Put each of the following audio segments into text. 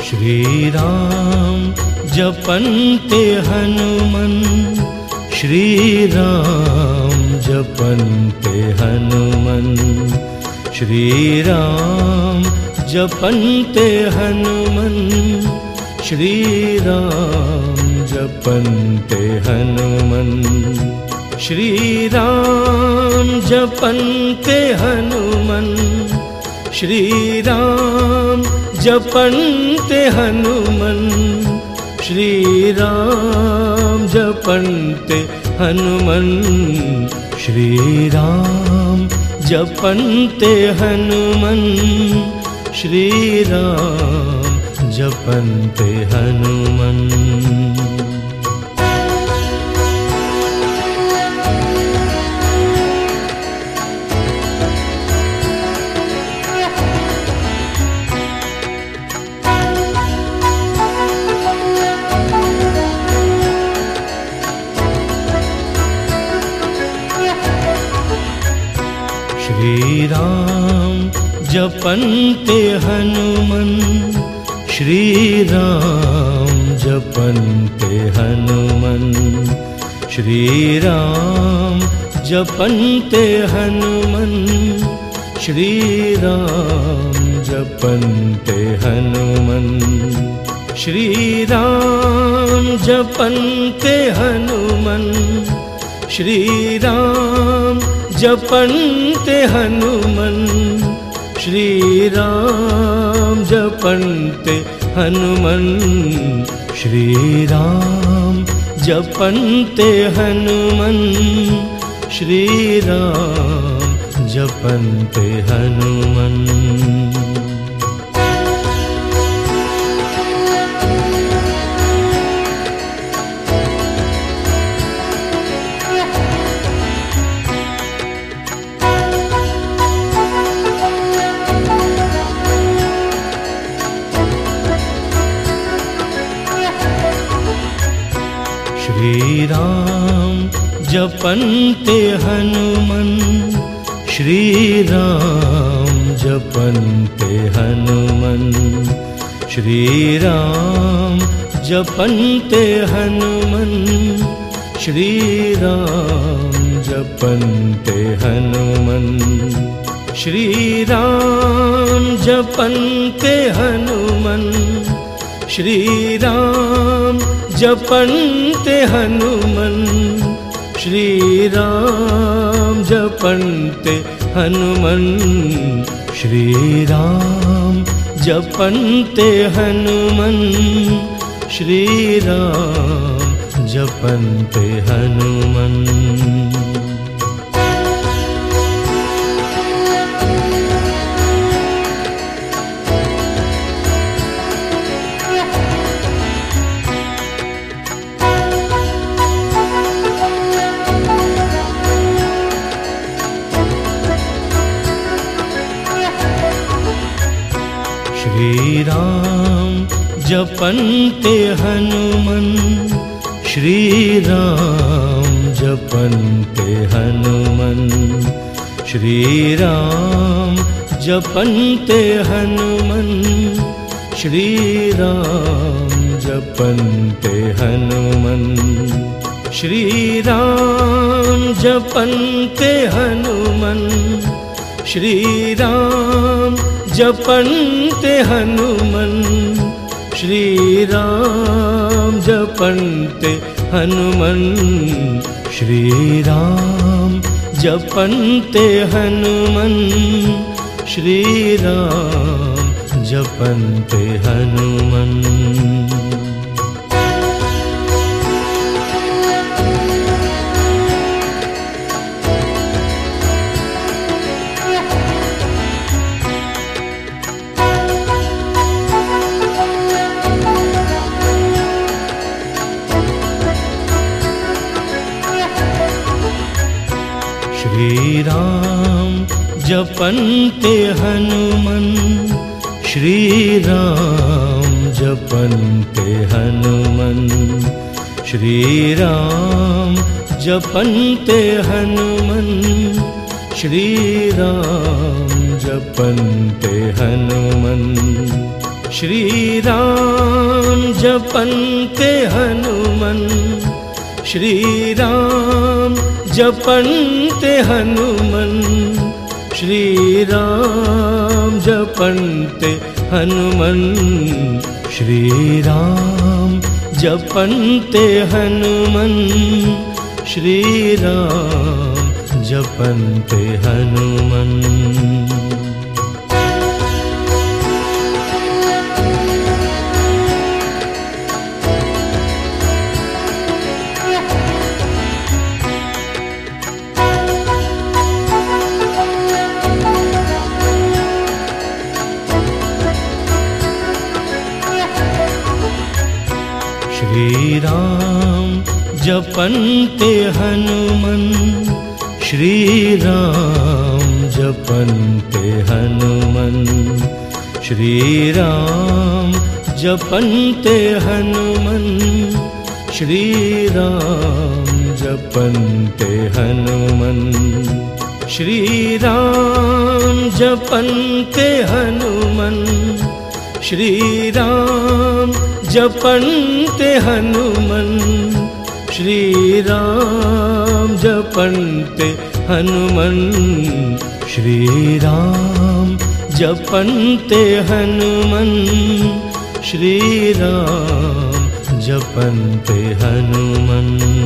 Shri Ram जपन्ते Hanuman, Shri Ram जपन्ते Hanuman, Shri Ram जपन्ते Hanuman, Shri Ram जपन्ते Hanuman, Shri Ram जपन्ते Hanuman, Shri Ram जपन्ते Hanuman, Shri Ram जपन्ते Hanuman, Shri Ram जपन्ते Hanuman, Shri Ram जपन्ते Hanuman. Shri Ram जपन्ते Hanuman, Shri Ram जपन्ते Hanuman, Shri Ram जपन्ते Hanuman, Shri Ram जपन्ते Hanuman, Shri Ram जपन्ते Hanuman, Shri Ram जपन्ते Hanuman, Shri Ram जपन्ते Hanuman, Shri Ram जपन्ते Hanuman, Shri Ram जपन्ते Hanuman. Shri Ram जपन्ते Hanuman, Shri Ram जपन्ते Hanuman, Shri Ram जपन्ते Hanuman, Shri Ram जपन्ते Hanuman, Shri Ram जपन्ते Hanuman, Shri Ram जपन्ते Hanuman, Shri Ram जपन्ते Hanuman, Shri Ram जपन्ते Hanuman, Shri Ram जपन्ते Hanuman. Shri Ram जपन्ते Hanuman, Shri Ram जपन्ते Hanuman, Shri Ram जपन्ते Hanuman, Shri Ram जपन्ते Hanuman, Shri Ram जपन्ते Hanuman, Shri Ram जपन्ते Hanuman, Shri Ram जपन्ते Hanuman, Shri Ram जपन्ते Hanuman, Shri Ram जपन्ते Hanuman. Shri Ram जपन्ते Hanuman, Shri Ram जपन्ते Hanuman, Shri Ram जपन्ते Hanuman, Shri Ram जपन्ते Hanuman, Shri Ram जपन्ते Hanuman, Shri Ram जपन्ते Hanuman, Shri Ram जपन्ते Hanuman, Shri Ram जपन्ते Hanuman, Shri Ram जपन्ते Hanuman. Shri Ram जपन्ते Hanuman, Shri Ram जपन्ते Hanuman, Shri Ram जपन्ते Hanuman, Shri Ram जपन्ते Hanuman, Shri Ram जपन्ते Hanuman, Shri Ram जपन्ते Hanuman, Shri Ram जपन्ते Hanuman, Shri Ram जपन्ते Hanuman, Shri Ram जपन्ते Hanuman.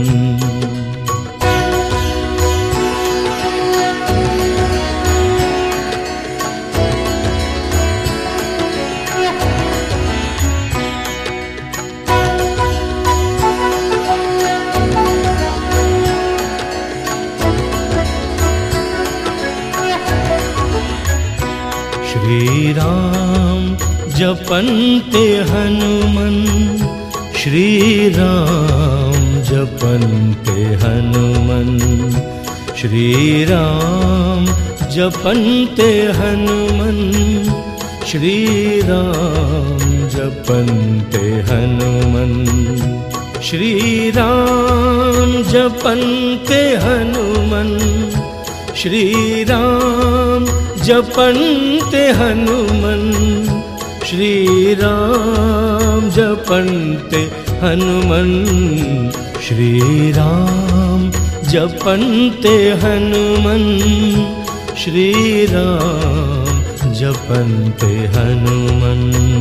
Shri Ram जपन्ते Hanuman, Shri Ram जपन्ते Hanuman, Shri Ram जपन्ते Hanuman, Shri Ram जपन्ते Hanuman, Shri Ram जपन्ते Hanuman, Shri Ram जपन्ते Hanuman, Shri Ram जपन्ते Hanuman, Shri Ram जपन्ते Hanuman, Shri Ram जपन्ते Hanuman.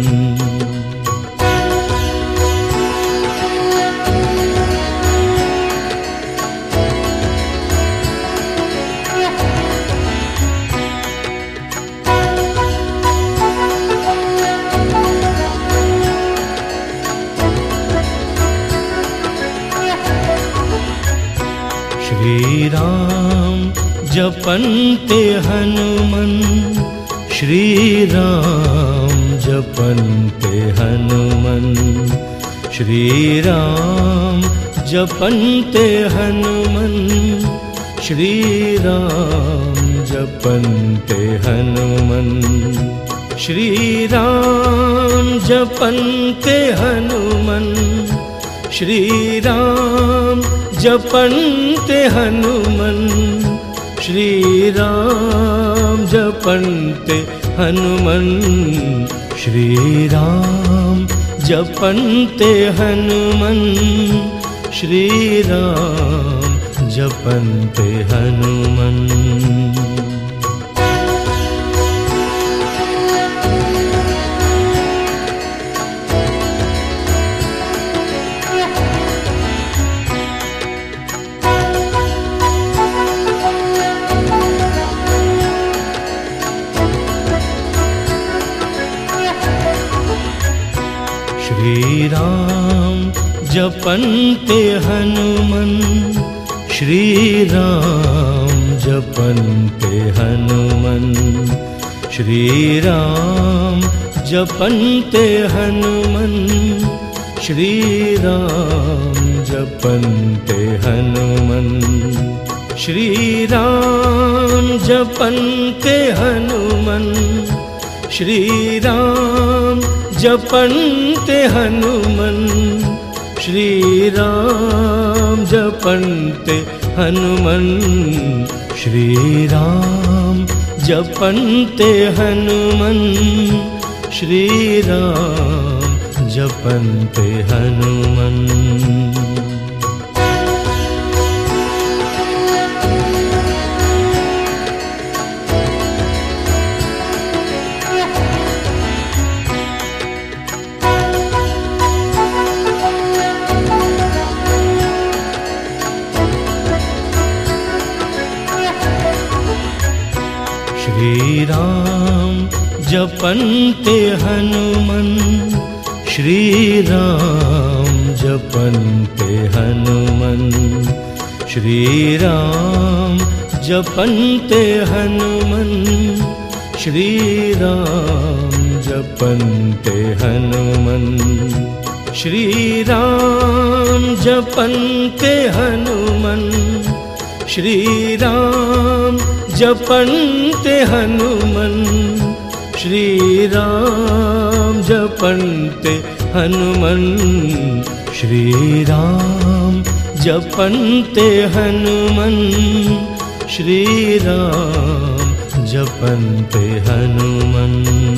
Shri Ram जपन्ते Hanuman, Shri Ram जपन्ते Hanuman, Shri Ram जपन्ते Hanuman, Shri Ram जपन्ते Hanuman, Shri Ram जपन्ते Hanuman, Shri Ram जपन्ते Hanuman, Shri Ram जपन्ते Hanuman, Shri Ram जपन्ते Hanuman, Shri Ram जपन्ते Hanuman. Shri Ram जपन्ते Hanuman, Shri Ram जपन्ते Hanuman, Shri Ram जपन्ते Hanuman, Shri Ram जपन्ते Hanuman, Shri Ram जपन्ते Hanuman, Shri Ram जपन्ते Hanuman, Shri Ram जपन्ते Hanuman, Shri Ram जपन्ते Hanuman, Shri Ram जपन्ते Hanuman. Shri Ram जपन्ते Hanuman, Shri Ram जपन्ते Hanuman, Shri Ram जपन्ते Hanuman, Shri Ram जपन्ते Hanuman, Shri Ram जपन्ते Hanuman, Shri Ram जपन्ते Hanuman, Shri Ram जपन्ते Hanuman, Shri Ram जपन्ते Hanuman, Shri Ram जपन्ते Hanuman.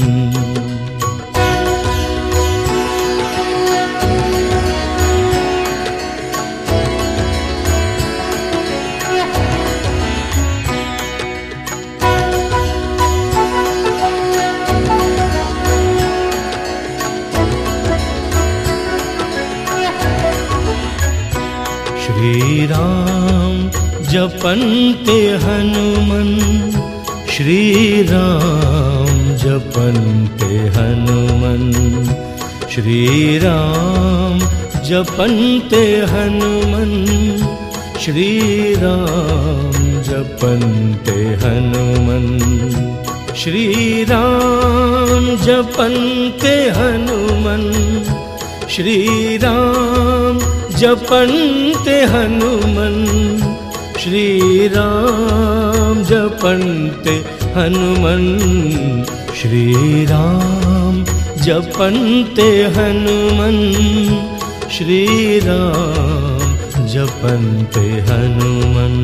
Shri Ram जपन्ते Hanuman, Shri Ram जपन्ते Hanuman, Shri Ram जपन्ते Hanuman, Shri Ram जपन्ते Hanuman, Shri Ram जपन्ते Hanuman, Shri Ram जपन्ते Hanuman, Shri Ram जपन्ते Hanuman, Shri Ram जपन्ते Hanuman, Shri Ram जपन्ते Hanuman.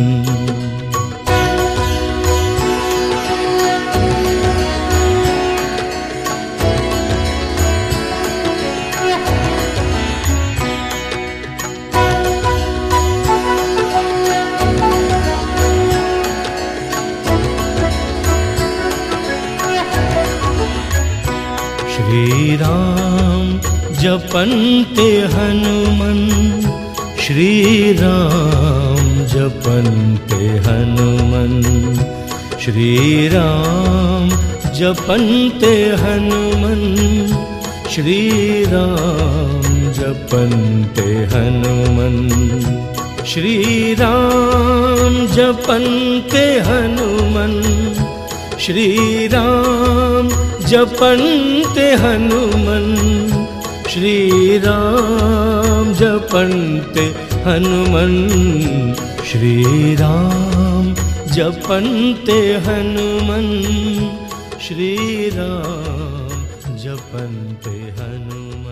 Shri Ram जपन्ते Hanuman, Shri Ram जपन्ते Hanuman, Shri Ram जपन्ते Hanuman, Shri Ram जपन्ते Hanuman, Shri Ram जपन्ते Hanuman, Shri Ram जपन्ते Hanuman, Shri Ram जपन्ते Hanuman, Shri Ram जपन्ते Hanuman, Shri Ram जपन्ते Hanuman.